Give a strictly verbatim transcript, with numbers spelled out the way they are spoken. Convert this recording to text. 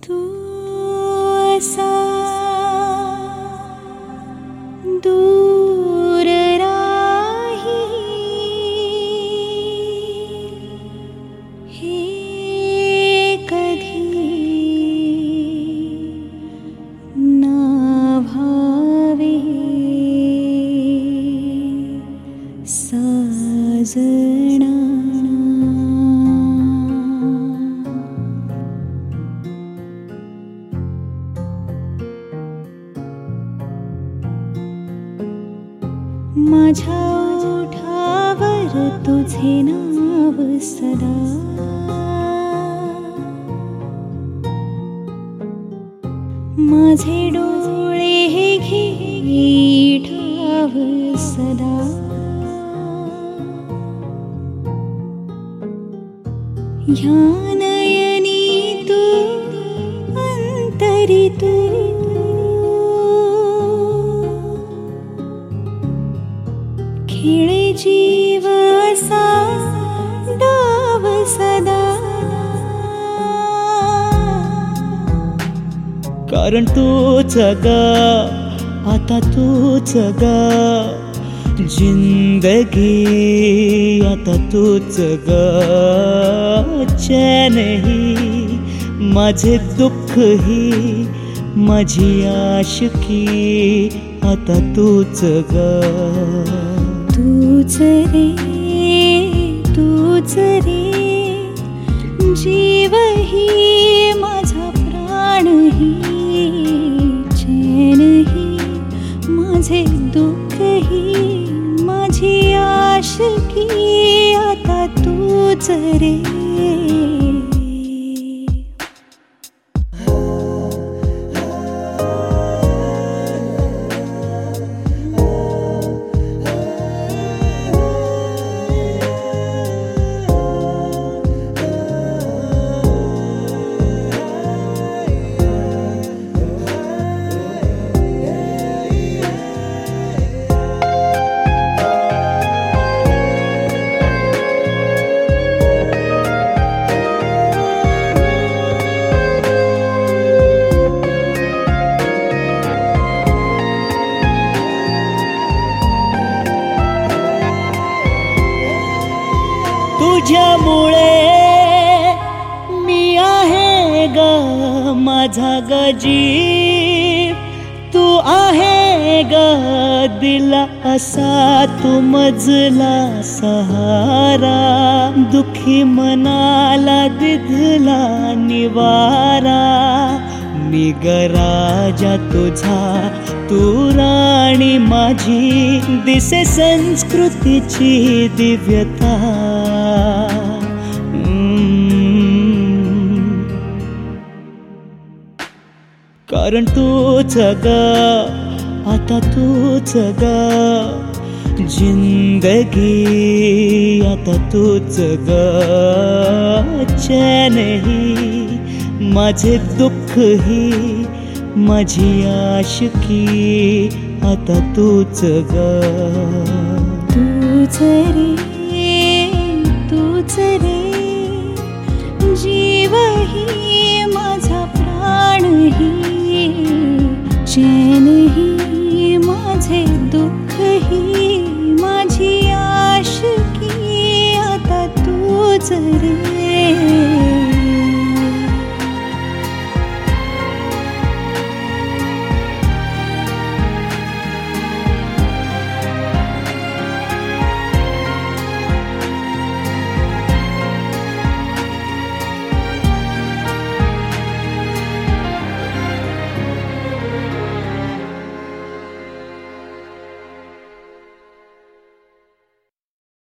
तू असा दूर राही हे कधी ना भावे साजना. माझ्या ओठावर तुझे नाव सदा, माझे डोळे हे घे ठाव सदा. ह्या नयनी तू अंतरी तू, खेळे जीव असा डाव सदा. कारण तूच ग आता तूच ग, जिंदगी आता तूच ग. चैन ही माझे दुःख ही माझी आशिकी आता तूच ग. तूच रे तूच रे, जीव ही माझा प्राण ही, चैन ही माझे दुःख ही माझी आशिकी आता तूच रे. तुझ्यामुळे मी आहे ग माझा ग जीव. तू आहे ग दिला असा तू मजला सहारा. दुखी मनाला दिधला निवारा. मी ग राजा तुझा तू राणी माझी, दिसे संस्कृतीची दिव्यता. कारण तूच ग आता तूच ग, जिंदगी आता तूच ग. चैन ही माझे दुःख ही माझी आशिकी आता तूच ग. तूच रे तूच रे.